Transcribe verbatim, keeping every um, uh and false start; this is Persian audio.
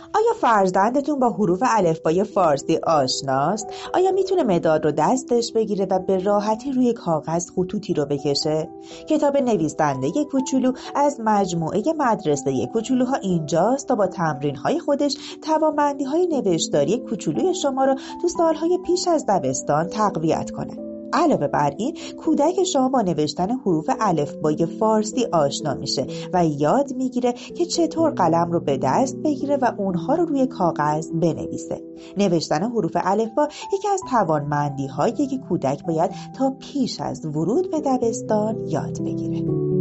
آیا فرزندتون با حروف الفبای فارسی آشناست؟ آیا میتونه مداد رو دستش بگیره و به راحتی روی کاغذ خطوطی رو بکشه؟ کتاب نویسنده کوچولو از مجموعه مدرسه کوچولوها اینجاست تا با تمرین‌های خودش توانمندی‌های نوشتاری کوچولوی شما رو تو سال‌های پیش از دبستان تقویت کنه. علاوه بر این، کودک شما با نوشتن حروف الفبای فارسی آشنا میشه و یاد میگیره که چطور قلم رو به دست بگیره و اونها رو روی کاغذ بنویسه. نوشتن حروف الفبا یکی از توانمندی‌هایی که کودک باید تا پیش از ورود به دبستان یاد بگیره.